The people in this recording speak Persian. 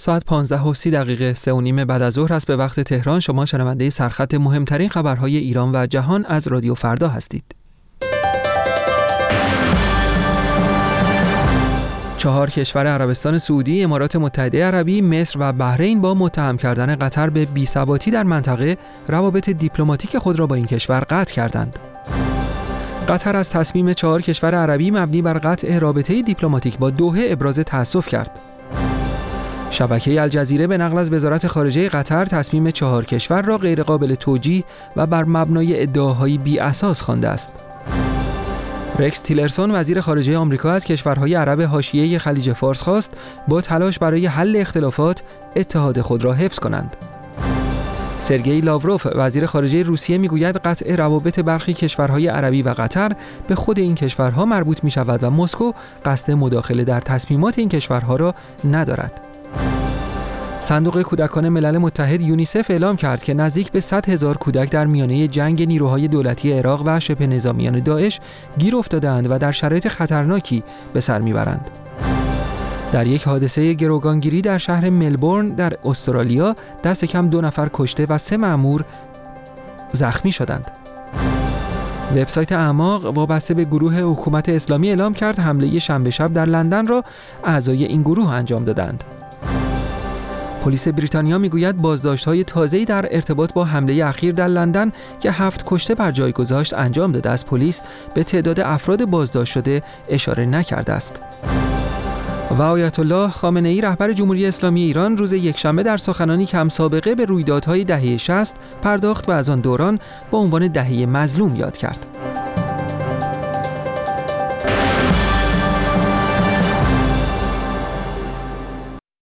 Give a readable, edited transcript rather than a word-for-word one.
ساعت 15:30 3:30 بعد از ظهر است به وقت تهران. شما شنونده سرخط مهمترین خبرهای ایران و جهان از رادیو فردا هستید. 4 کشور عربستان سعودی، امارات متحده عربی، مصر و بحرین با متهم کردن قطر به بی‌ثباتی در منطقه روابط دیپلماتیک خود را با این کشور قطع کردند. قطر از تصمیم 4 کشور عربی مبنی بر قطع رابطه دیپلماتیک با دوحه ابراز تأسف کرد. شبکه الجزیره به نقل از وزارت خارجه قطر تصمیم 4 کشور را غیرقابل توجیه و بر مبنای ادعاهای بی اساس خوانده است. رکس تیلرسون وزیر خارجه آمریکا از کشورهای عرب حاشیه خلیج فارس خواست با تلاش برای حل اختلافات اتحاد خود را حفظ کنند. سرگئی لاوروف وزیر خارجه روسیه میگوید قطع روابط برخی کشورهای عربی و قطر به خود این کشورها مربوط می شود و مسکو قصد مداخله در تصمیمات این کشورها را ندارد. صندوق کودکان ملل متحد یونیسف اعلام کرد که نزدیک به 100,000 کودک در میانه جنگ نیروهای دولتی عراق و شبه نظامیان داعش گیر افتاده‌اند و در شرایط خطرناکی به سر میبرند. در یک حادثه گروگانگیری در شهر ملبورن در استرالیا دست کم 2 نفر کشته و 3 مأمور زخمی شدند. وبسایت اعماق وابسته به گروه حکومت اسلامی اعلام کرد حمله شنبه شب در لندن را اعضای این گروه انجام دادند. پلیس بریتانیا میگوید بازداشت‌های تازه‌ای در ارتباط با حمله اخیر در لندن که 7 کشته بر جای گذاشت انجام داده است. پلیس به تعداد افراد بازداشت شده اشاره نکرده است. و آیت الله خامنه‌ای رهبر جمهوری اسلامی ایران روز یکشنبه در سخنانی کم سابقه به رویدادهای دهه 60 پرداخت و از آن دوران با عنوان دهه مظلوم یاد کرد.